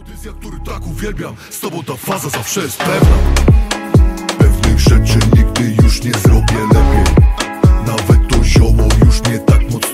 Decyzja, który tak uwielbiam, z tobą ta faza zawsze jest pewna. Pewnych rzeczy nigdy już nie zrobię lepiej. Nawet to zioło już mnie tak mocno